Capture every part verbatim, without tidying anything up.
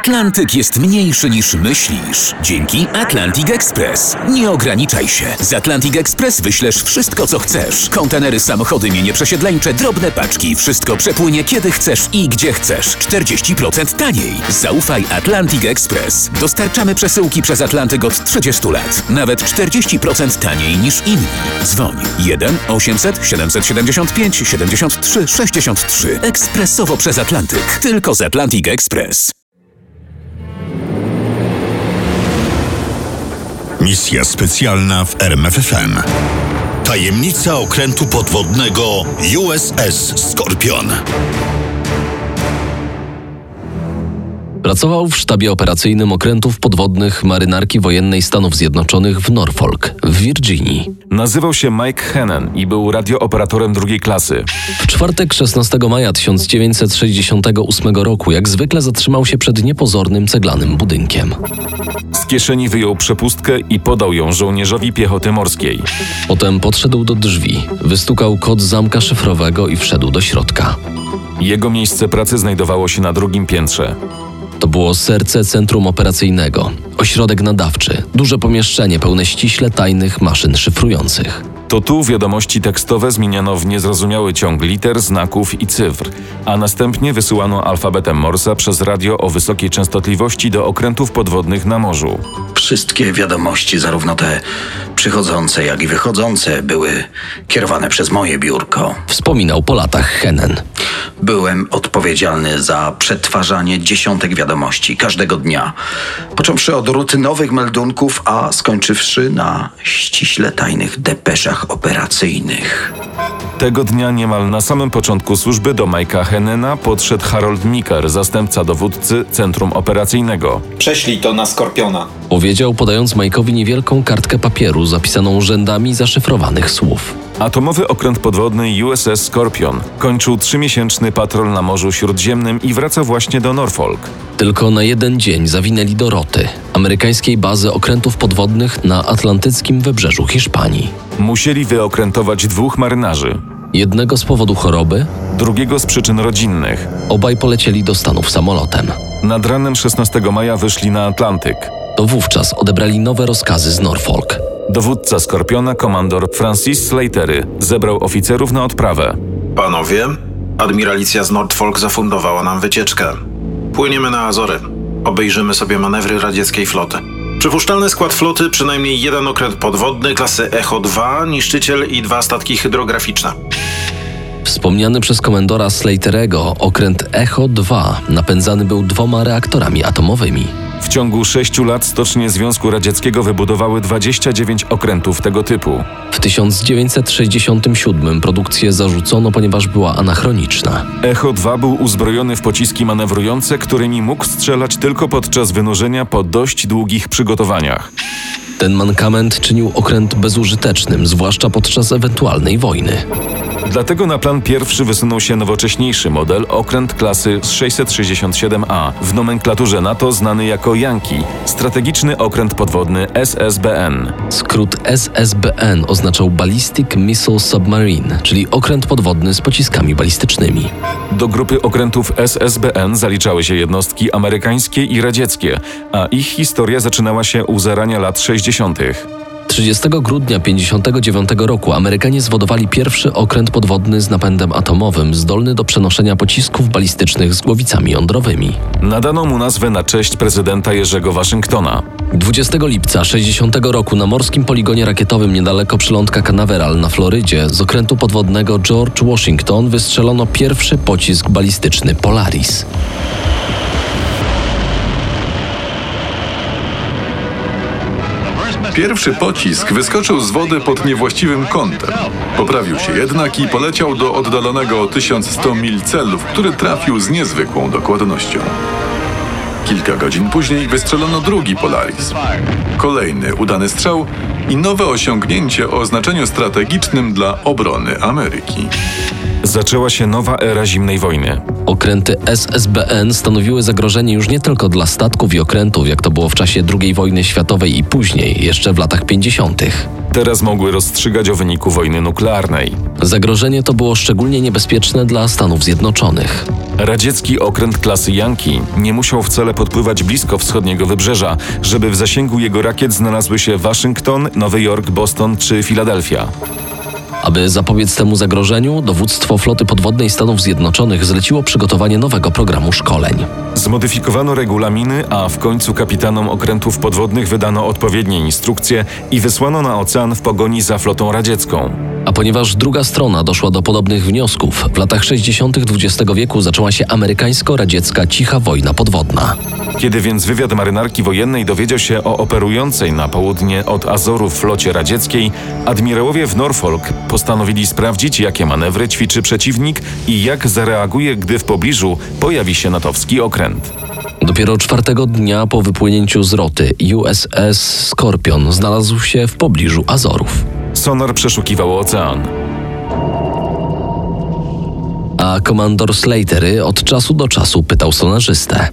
Atlantyk jest mniejszy niż myślisz. Dzięki Atlantic Express. Nie ograniczaj się. Z Atlantic Express wyślesz wszystko, co chcesz. Kontenery, samochody, mienie przesiedleńcze, drobne paczki. Wszystko przepłynie kiedy chcesz i gdzie chcesz. czterdzieści procent taniej. Zaufaj Atlantic Express. Dostarczamy przesyłki przez Atlantyk od trzydziestu lat. Nawet czterdzieści procent taniej niż inni. Dzwoń jeden osiemset siedemset siedemdziesiąt pięć siedemdziesiąt trzy sześćdziesiąt trzy. Ekspresowo przez Atlantyk. Tylko z Atlantic Express. Misja specjalna w R M F F M. Tajemnica okrętu podwodnego U S S Skorpion. Pracował w sztabie operacyjnym okrętów podwodnych Marynarki Wojennej Stanów Zjednoczonych w Norfolk, w Virginii. Nazywał się Mike Hennen i był radiooperatorem drugiej klasy. W czwartek szesnastego maja tysiąc dziewięćset sześćdziesiątego ósmego roku jak zwykle zatrzymał się przed niepozornym ceglanym budynkiem. Z kieszeni wyjął przepustkę i podał ją żołnierzowi piechoty morskiej. Potem podszedł do drzwi, wystukał kod zamka szyfrowego i wszedł do środka. Jego miejsce pracy znajdowało się na drugim piętrze. To było serce centrum operacyjnego, ośrodek nadawczy, duże pomieszczenie pełne ściśle tajnych maszyn szyfrujących. To tu wiadomości tekstowe zmieniano w niezrozumiały ciąg liter, znaków i cyfr, a następnie wysyłano alfabetem Morsa przez radio o wysokiej częstotliwości do okrętów podwodnych na morzu. Wszystkie wiadomości, zarówno te przychodzące, jak i wychodzące, były kierowane przez moje biurko. Wspominał po latach Hennen. Byłem odpowiedzialny za przetwarzanie dziesiątek wiadomości każdego dnia, począwszy od rutynowych meldunków, a skończywszy na ściśle tajnych depeszach operacyjnych. Tego dnia niemal na samym początku służby do Mike'a Hennena podszedł Harold Meeker, zastępca dowódcy Centrum Operacyjnego. Prześlij to na Skorpiona. Powiedział, podając Mike'owi niewielką kartkę papieru zapisaną rzędami zaszyfrowanych słów. Atomowy okręt podwodny U S S Skorpion kończył trzymiesięczny patrol na Morzu Śródziemnym i wraca właśnie do Norfolk. Tylko na jeden dzień zawinęli do Roty, amerykańskiej bazy okrętów podwodnych na atlantyckim wybrzeżu Hiszpanii. Musieli wyokrętować dwóch marynarzy. Jednego z powodu choroby, drugiego z przyczyn rodzinnych. Obaj polecieli do Stanów samolotem. Nad ranem szesnastego maja wyszli na Atlantyk. To wówczas odebrali nowe rozkazy z Norfolk. Dowódca Skorpiona, komandor Francis Slatery, zebrał oficerów na odprawę. Panowie, admiralicja z Norfolk zafundowała nam wycieczkę. Płyniemy na Azory. Obejrzymy sobie manewry radzieckiej floty. Przypuszczalny skład floty, przynajmniej jeden okręt podwodny klasy Echo dwa, niszczyciel i dwa statki hydrograficzne. Wspomniany przez komendora Slaterego okręt Echo dwa napędzany był dwoma reaktorami atomowymi. W ciągu sześciu lat stocznie Związku Radzieckiego wybudowały dwadzieścia dziewięć okrętów tego typu. W tysiąc dziewięćset sześćdziesiątym siódmym produkcję zarzucono, ponieważ była anachroniczna. Echo dwa był uzbrojony w pociski manewrujące, którymi mógł strzelać tylko podczas wynurzenia po dość długich przygotowaniach. Ten mankament czynił okręt bezużytecznym, zwłaszcza podczas ewentualnej wojny. Dlatego na plan pierwszy wysunął się nowocześniejszy model, okręt klasy sześćset sześćdziesiąt siedem A, w nomenklaturze NATO znany jako Yankee, strategiczny okręt podwodny S S B N. Skrót S S B N oznaczał Ballistic Missile Submarine, czyli okręt podwodny z pociskami balistycznymi. Do grupy okrętów S S B N zaliczały się jednostki amerykańskie i radzieckie, a ich historia zaczynała się u zarania lat sześćdziesiątych. trzydziestego grudnia tysiąc dziewięćset pięćdziesiątego dziewiątego roku Amerykanie zwodowali pierwszy okręt podwodny z napędem atomowym, zdolny do przenoszenia pocisków balistycznych z głowicami jądrowymi. Nadano mu nazwę na cześć prezydenta Jerzego Waszyngtona. dwudziestego lipca tysiąc dziewięćset sześćdziesiątego roku na morskim poligonie rakietowym niedaleko przylądka Canaveral na Florydzie z okrętu podwodnego George Washington wystrzelono pierwszy pocisk balistyczny Polaris. Pierwszy pocisk wyskoczył z wody pod niewłaściwym kątem. Poprawił się jednak i poleciał do oddalonego o tysiąc sto mil celu, w który trafił z niezwykłą dokładnością. Kilka godzin później wystrzelono drugi Polaris. Kolejny udany strzał i nowe osiągnięcie o znaczeniu strategicznym dla obrony Ameryki. Zaczęła się nowa era zimnej wojny. Okręty S S B N stanowiły zagrożenie już nie tylko dla statków i okrętów, jak to było w czasie drugiej wojny światowej i później, jeszcze w latach pięćdziesiątych. Teraz mogły rozstrzygać o wyniku wojny nuklearnej. Zagrożenie to było szczególnie niebezpieczne dla Stanów Zjednoczonych. Radziecki okręt klasy Yankee nie musiał wcale podpływać blisko wschodniego wybrzeża, żeby w zasięgu jego rakiet znalazły się Waszyngton, Nowy Jork, Boston czy Filadelfia. Aby zapobiec temu zagrożeniu, dowództwo floty podwodnej Stanów Zjednoczonych zleciło przygotowanie nowego programu szkoleń. Zmodyfikowano regulaminy, a w końcu kapitanom okrętów podwodnych wydano odpowiednie instrukcje i wysłano na ocean w pogoni za flotą radziecką. A ponieważ druga strona doszła do podobnych wniosków, w latach sześćdziesiątych dwudziestego wieku zaczęła się amerykańsko-radziecka cicha wojna podwodna. Kiedy więc wywiad marynarki wojennej dowiedział się o operującej na południe od Azorów flocie radzieckiej, admirałowie w Norfolk postanowili sprawdzić, jakie manewry ćwiczy przeciwnik i jak zareaguje, gdy w pobliżu pojawi się natowski okręt. Dopiero czwartego dnia po wypłynięciu z roty U S S Skorpion znalazł się w pobliżu Azorów. Sonar przeszukiwał ocean. A komandor Slatery od czasu do czasu pytał sonarzystę.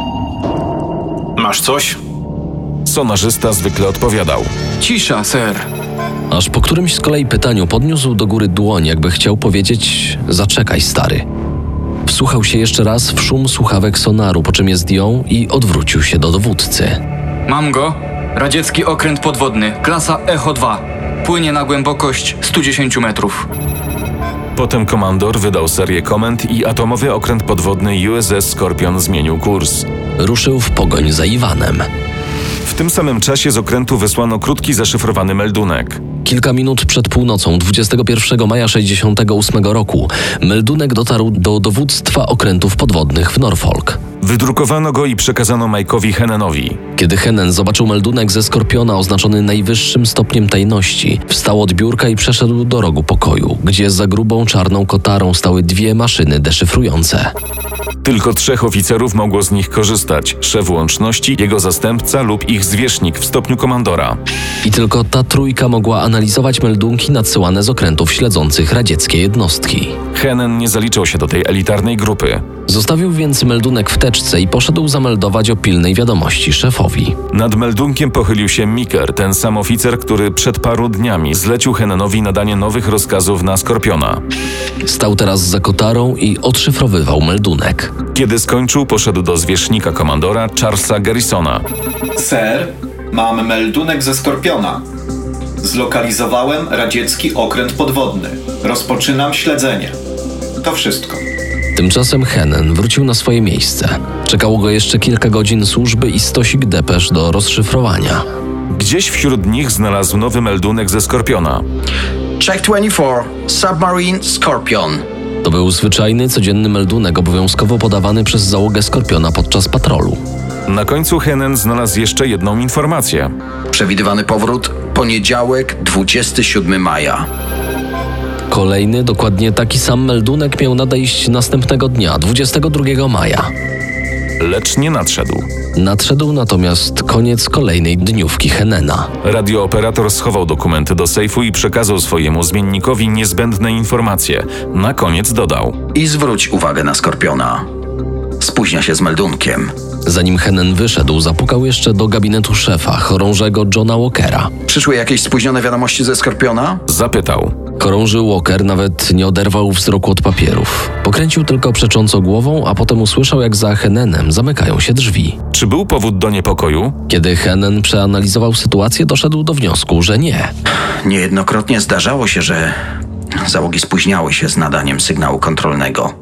Masz coś? Sonarzysta zwykle odpowiadał. Cisza, ser. Aż po którymś z kolei pytaniu podniósł do góry dłoń, jakby chciał powiedzieć: zaczekaj, stary. Wsłuchał się jeszcze raz w szum słuchawek sonaru, po czym je zdjął i odwrócił się do dowódcy. Mam go. Radziecki okręt podwodny, klasa Echo dwa. Płynie na głębokość sto dziesięć metrów. Potem komandor wydał serię komend i atomowy okręt podwodny U S S Skorpion zmienił kurs. Ruszył w pogoń za Iwanem. W tym samym czasie z okrętu wysłano krótki zaszyfrowany meldunek. Kilka minut przed północą dwudziestego pierwszego maja sześćdziesiątego ósmego roku meldunek dotarł do dowództwa okrętów podwodnych w Norfolk. Wydrukowano go i przekazano Mike'owi Hennenowi. Kiedy Hennen zobaczył meldunek ze Skorpiona oznaczony najwyższym stopniem tajności, wstał od biurka i przeszedł do rogu pokoju, gdzie za grubą czarną kotarą stały dwie maszyny deszyfrujące. Tylko trzech oficerów mogło z nich korzystać. Szef łączności, jego zastępca lub ich zwierzchnik w stopniu komandora. I tylko ta trójka mogła analizować meldunki nadsyłane z okrętów śledzących radzieckie jednostki. Hennen nie zaliczał się do tej elitarnej grupy. Zostawił więc meldunek w teczce i poszedł zameldować o pilnej wiadomości szefowi. Nad meldunkiem pochylił się Miker, ten sam oficer, który przed paru dniami zlecił Hennenowi nadanie nowych rozkazów na Skorpiona. Stał teraz za kotarą i odszyfrowywał meldunek. Kiedy skończył, poszedł do zwierzchnika komandora Charlesa Garrisona. Ser, mam meldunek ze Skorpiona. Zlokalizowałem radziecki okręt podwodny. Rozpoczynam śledzenie. To wszystko. Tymczasem Hennen wrócił na swoje miejsce. Czekało go jeszcze kilka godzin służby i stosik depesz do rozszyfrowania. Gdzieś wśród nich znalazł nowy meldunek ze Skorpiona. Check dwadzieścia cztery, Submarine Scorpion. To był zwyczajny, codzienny meldunek obowiązkowo podawany przez załogę Skorpiona podczas patrolu. Na końcu Hennen znalazł jeszcze jedną informację. Przewidywany powrót poniedziałek, dwudziestego siódmego maja. Kolejny, dokładnie taki sam meldunek miał nadejść następnego dnia, dwudziestego drugiego maja. Lecz nie nadszedł. Nadszedł natomiast koniec kolejnej dniówki Hennena. Radiooperator schował dokumenty do sejfu i przekazał swojemu zmiennikowi niezbędne informacje. Na koniec dodał. I zwróć uwagę na Skorpiona. Spóźnia się z meldunkiem. Zanim Hennen wyszedł, zapukał jeszcze do gabinetu szefa, chorążego Johna Walkera. Przyszły jakieś spóźnione wiadomości ze Skorpiona? Zapytał. Chorąży Walker nawet nie oderwał wzroku od papierów. Pokręcił tylko przecząco głową, a potem usłyszał, jak za Hennenem zamykają się drzwi. Czy był powód do niepokoju? Kiedy Hennen przeanalizował sytuację, doszedł do wniosku, że nie. Niejednokrotnie zdarzało się, że załogi spóźniały się z nadaniem sygnału kontrolnego.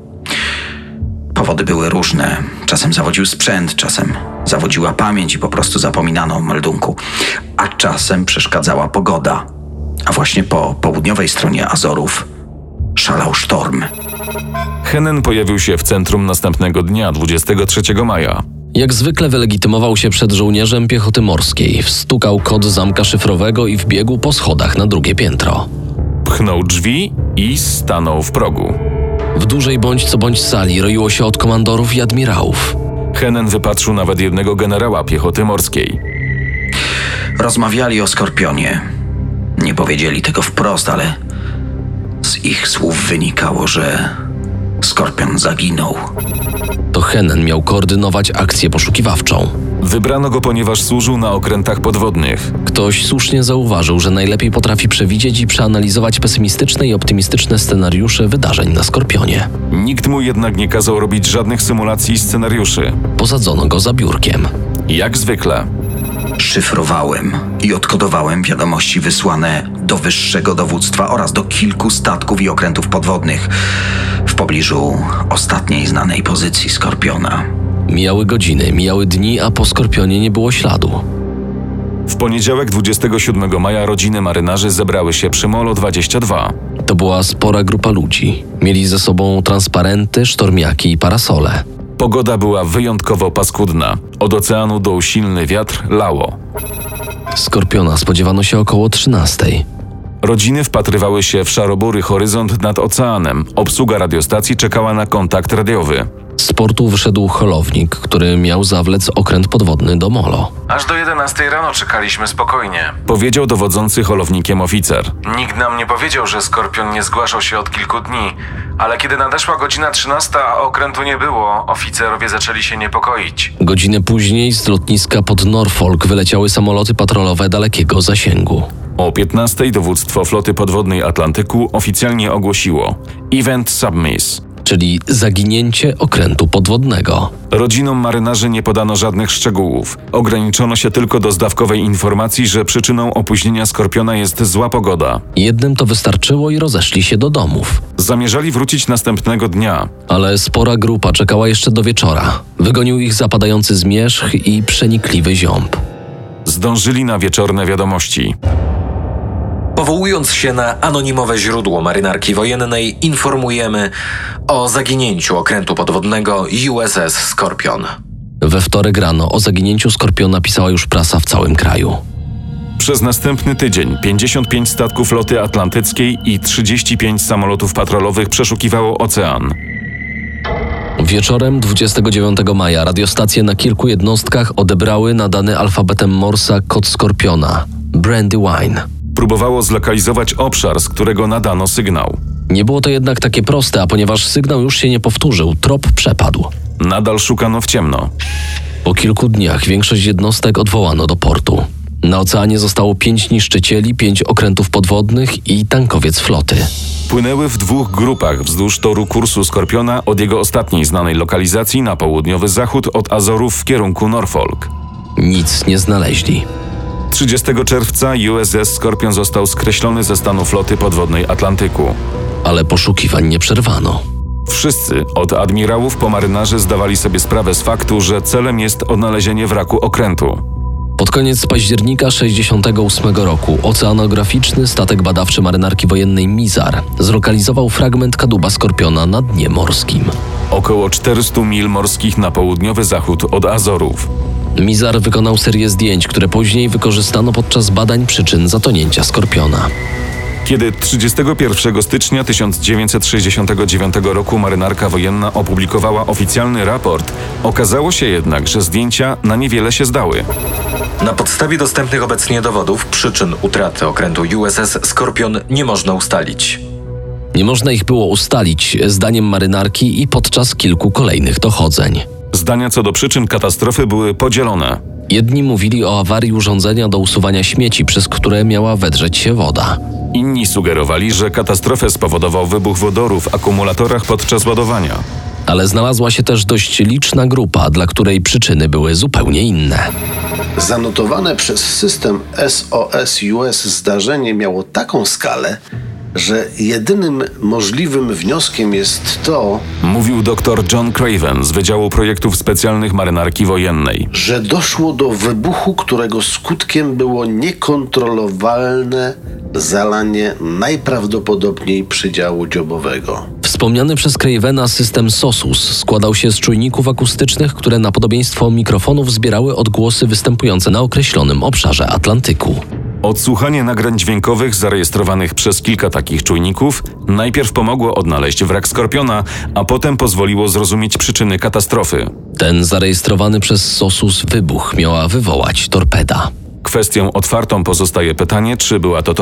Powody były różne. Czasem zawodził sprzęt, czasem zawodziła pamięć i po prostu zapominano o meldunku. A czasem przeszkadzała pogoda. A właśnie po południowej stronie Azorów szalał sztorm. Hennen pojawił się w centrum następnego dnia, dwudziestego trzeciego maja. Jak zwykle wylegitymował się przed żołnierzem piechoty morskiej, wstukał kod zamka szyfrowego i wbiegł po schodach na drugie piętro. Pchnął drzwi i stanął w progu. W dużej bądź co bądź sali roiło się od komandorów i admirałów. Hennen wypatrzył nawet jednego generała piechoty morskiej. Rozmawiali o Skorpionie. Nie powiedzieli tego wprost, ale z ich słów wynikało, że Skorpion zaginął. To to Hennen miał koordynować akcję poszukiwawczą. Wybrano go, ponieważ służył na okrętach podwodnych. Ktoś słusznie zauważył, że najlepiej potrafi przewidzieć i przeanalizować pesymistyczne i optymistyczne scenariusze wydarzeń na Skorpionie. Nikt mu jednak nie kazał robić żadnych symulacji i scenariuszy. Posadzono go za biurkiem. Jak zwykle. Szyfrowałem i odkodowałem wiadomości wysłane do wyższego dowództwa oraz do kilku statków i okrętów podwodnych w pobliżu ostatniej znanej pozycji Skorpiona. Mijały godziny, mijały dni, a po Skorpionie nie było śladu. W poniedziałek dwudziestego siódmego maja rodziny marynarzy zebrały się przy Molo dwadzieścia dwa. To była spora grupa ludzi. Mieli ze sobą transparenty, sztormiaki i parasole. Pogoda była wyjątkowo paskudna. Od oceanu dął silny wiatr, lało. Skorpiona spodziewano się około trzynastej. Rodziny wpatrywały się w szarobury horyzont nad oceanem. Obsługa radiostacji czekała na kontakt radiowy. Z portu wyszedł holownik, który miał zawlec okręt podwodny do Molo. Aż do jedenastej rano czekaliśmy spokojnie. Powiedział dowodzący holownikiem oficer. Nikt nam nie powiedział, że Skorpion nie zgłaszał się od kilku dni, ale kiedy nadeszła godzina trzynasta, a okrętu nie było, oficerowie zaczęli się niepokoić. Godzinę później z lotniska pod Norfolk wyleciały samoloty patrolowe dalekiego zasięgu. O piętnastej dowództwo floty podwodnej Atlantyku oficjalnie ogłosiło Event Submiss, czyli zaginięcie okrętu podwodnego. Rodzinom marynarzy nie podano żadnych szczegółów. Ograniczono się tylko do zdawkowej informacji, że przyczyną opóźnienia Skorpiona jest zła pogoda. Jednym to wystarczyło i rozeszli się do domów. Zamierzali wrócić następnego dnia. Ale spora grupa czekała jeszcze do wieczora. Wygonił ich zapadający zmierzch i przenikliwy ziąb. Zdążyli na wieczorne wiadomości. Powołując się na anonimowe źródło marynarki wojennej, informujemy o zaginięciu okrętu podwodnego U S S Skorpion. We wtorek rano o zaginięciu Skorpiona pisała już prasa w całym kraju. Przez następny tydzień pięćdziesiąt pięć statków floty atlantyckiej i trzydzieści pięć samolotów patrolowych przeszukiwało ocean. Wieczorem dwudziestego dziewiątego maja radiostacje na kilku jednostkach odebrały nadany alfabetem Morsa kod Skorpiona – Brandywine. Próbowało zlokalizować obszar, z którego nadano sygnał. Nie było to jednak takie proste, a ponieważ sygnał już się nie powtórzył, trop przepadł. Nadal szukano w ciemno. Po kilku dniach większość jednostek odwołano do portu. Na oceanie zostało pięć niszczycieli, pięć okrętów podwodnych i tankowiec floty. Płynęły w dwóch grupach wzdłuż toru kursu Skorpiona od jego ostatniej znanej lokalizacji na południowy zachód od Azorów w kierunku Norfolk. Nic nie znaleźli. trzydziestego czerwca U S S Skorpion został skreślony ze stanu floty podwodnej Atlantyku. Ale poszukiwań nie przerwano. Wszyscy, od admirałów po marynarzy, zdawali sobie sprawę z faktu, że celem jest odnalezienie wraku okrętu. Pod koniec października sześćdziesiątego ósmego roku oceanograficzny statek badawczy marynarki wojennej Mizar zlokalizował fragment kadłuba Skorpiona na dnie morskim. Około czterysta mil morskich na południowy zachód od Azorów. Mizar wykonał serię zdjęć, które później wykorzystano podczas badań przyczyn zatonięcia Skorpiona. Kiedy trzydziestego pierwszego stycznia tysiąc dziewięćset sześćdziesiątego dziewiątego roku marynarka wojenna opublikowała oficjalny raport, okazało się jednak, że zdjęcia na niewiele się zdały. Na podstawie dostępnych obecnie dowodów przyczyn utraty okrętu U S S Skorpion nie można ustalić. Nie można ich było ustalić, zdaniem marynarki i podczas kilku kolejnych dochodzeń. Zdania co do przyczyn katastrofy były podzielone. Jedni mówili o awarii urządzenia do usuwania śmieci, przez które miała wedrzeć się woda. Inni sugerowali, że katastrofę spowodował wybuch wodoru w akumulatorach podczas ładowania. Ale znalazła się też dość liczna grupa, dla której przyczyny były zupełnie inne. Zanotowane przez system S O S U S zdarzenie miało taką skalę, że jedynym możliwym wnioskiem jest to, mówił dr John Craven z Wydziału Projektów Specjalnych Marynarki Wojennej, że doszło do wybuchu, którego skutkiem było niekontrolowalne zalanie najprawdopodobniej przydziału dziobowego. Wspomniany przez Cravena system SOSUS składał się z czujników akustycznych, które na podobieństwo mikrofonów zbierały odgłosy występujące na określonym obszarze Atlantyku. Odsłuchanie nagrań dźwiękowych zarejestrowanych przez kilka takich czujników najpierw pomogło odnaleźć wrak Skorpiona, a potem pozwoliło zrozumieć przyczyny katastrofy. Ten zarejestrowany przez SOSUS wybuch miała wywołać torpeda. Kwestią otwartą pozostaje pytanie, czy była to torpeda radziecka. Przypomnijmy, że w ostatniej fazie rejsu Skorpion gonił Echo dwa. Jeden z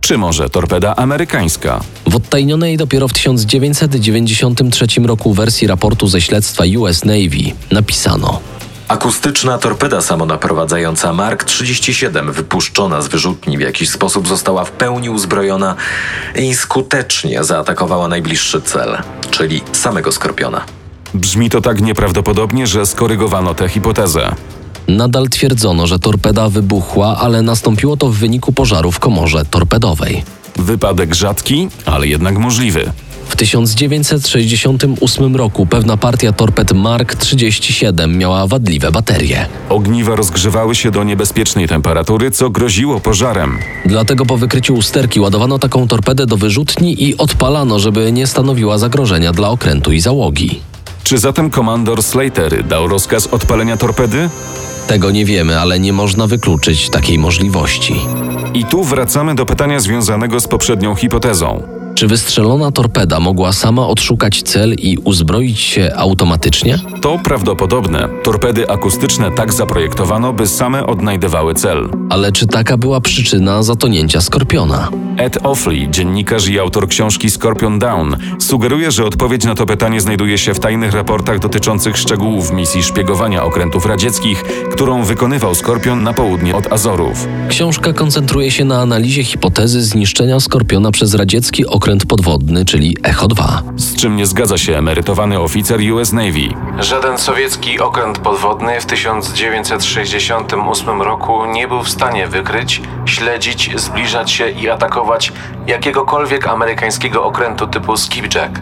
Czy może torpeda amerykańska? W odtajnionej dopiero w tysiąc dziewięćset dziewięćdziesiątym trzecim roku wersji raportu ze śledztwa U S Navy napisano: Akustyczna torpeda samonaprowadzająca Mark trzydzieści siedem, wypuszczona z wyrzutni, w jakiś sposób została w pełni uzbrojona i skutecznie zaatakowała najbliższy cel, czyli samego Skorpiona. Brzmi to tak nieprawdopodobnie, że skorygowano tę hipotezę. Nadal twierdzono, że torpeda wybuchła, ale nastąpiło to w wyniku pożaru w komorze torpedowej. Wypadek rzadki, ale jednak możliwy. W tysiąc dziewięćset sześćdziesiątym ósmym roku pewna partia torped Mark trzydzieści siedem miała wadliwe baterie. Ogniwa rozgrzewały się do niebezpiecznej temperatury, co groziło pożarem. Dlatego po wykryciu usterki ładowano taką torpedę do wyrzutni i odpalano, żeby nie stanowiła zagrożenia dla okrętu i załogi. Czy zatem komandor Slater dał rozkaz odpalenia torpedy? Tego nie wiemy, ale nie można wykluczyć takiej możliwości. I tu wracamy do pytania związanego z poprzednią hipotezą. Czy wystrzelona torpeda mogła sama odszukać cel i uzbroić się automatycznie? To prawdopodobne. Torpedy akustyczne tak zaprojektowano, by same odnajdywały cel. Ale czy taka była przyczyna zatonięcia Skorpiona? Ed Offley, dziennikarz i autor książki Scorpion Down, sugeruje, że odpowiedź na to pytanie znajduje się w tajnych raportach dotyczących szczegółów misji szpiegowania okrętów radzieckich, którą wykonywał Skorpion na południe od Azorów. Książka koncentruje się na analizie hipotezy zniszczenia Skorpiona przez radziecki okręt podwodny, czyli Echo dwa. Z czym nie zgadza się emerytowany oficer U S Navy. Żaden sowiecki okręt podwodny w tysiąc dziewięćset sześćdziesiątym ósmym roku nie był w stanie wykryć, śledzić, zbliżać się i atakować jakiegokolwiek amerykańskiego okrętu typu Skipjack.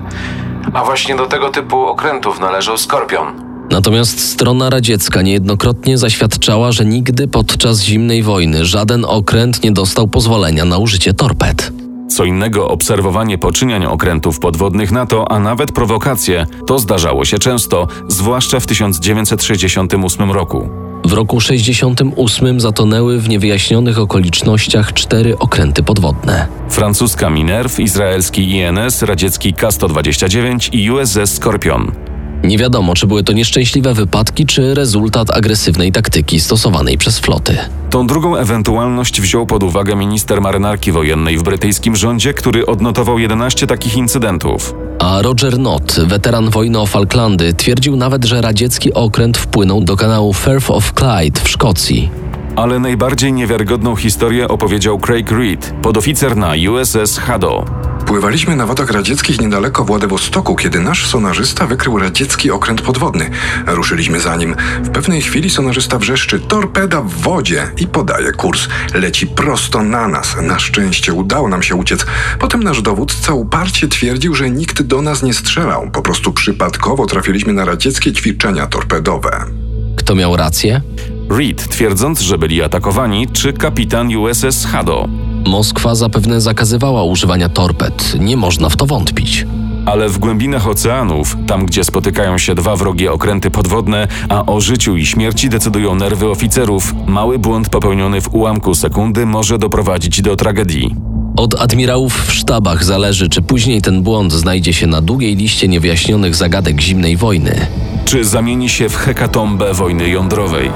A właśnie do tego typu okrętów należał Skorpion. Natomiast strona radziecka niejednokrotnie zaświadczała, że nigdy podczas zimnej wojny żaden okręt nie dostał pozwolenia na użycie torped. Co innego obserwowanie poczyniań okrętów podwodnych NATO, a nawet prowokacje, to zdarzało się często, zwłaszcza w tysiąc dziewięćset sześćdziesiątym ósmym roku. W roku sześćdziesiątym ósmym zatonęły w niewyjaśnionych okolicznościach cztery okręty podwodne. Francuska Minerve, izraelski I N S, radziecki K sto dwadzieścia dziewięć i U S S Skorpion. Nie wiadomo, czy były to nieszczęśliwe wypadki, czy rezultat agresywnej taktyki stosowanej przez floty. Tą drugą ewentualność wziął pod uwagę minister marynarki wojennej w brytyjskim rządzie, który odnotował jedenaście takich incydentów. A Roger Nott, weteran wojny o Falklandy, twierdził nawet, że radziecki okręt wpłynął do kanału Firth of Clyde w Szkocji. Ale najbardziej niewiarygodną historię opowiedział Craig Reed, podoficer na U S S Hado. Pływaliśmy na wodach radzieckich niedaleko Władywostoku, kiedy nasz sonarzysta wykrył radziecki okręt podwodny. Ruszyliśmy za nim. W pewnej chwili sonarzysta wrzeszczy: torpeda w wodzie, i podaje kurs. Leci prosto na nas. Na szczęście udało nam się uciec. Potem nasz dowódca uparcie twierdził, że nikt do nas nie strzelał. Po prostu przypadkowo trafiliśmy na radzieckie ćwiczenia torpedowe. Kto miał rację? Reed, twierdząc, że byli atakowani, czy kapitan U S S Hado? Moskwa zapewne zakazywała używania torped. Nie można w to wątpić. Ale w głębinach oceanów, tam gdzie spotykają się dwa wrogie okręty podwodne, a o życiu i śmierci decydują nerwy oficerów, mały błąd popełniony w ułamku sekundy może doprowadzić do tragedii. Od admirałów w sztabach zależy, czy później ten błąd znajdzie się na długiej liście niewyjaśnionych zagadek zimnej wojny. Czy zamieni się w hekatombę wojny jądrowej.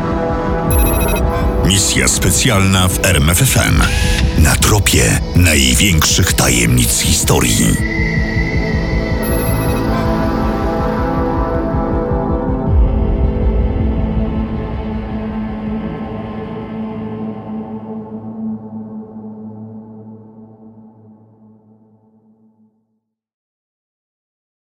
Misja specjalna w R M F F M. Na tropie największych tajemnic historii.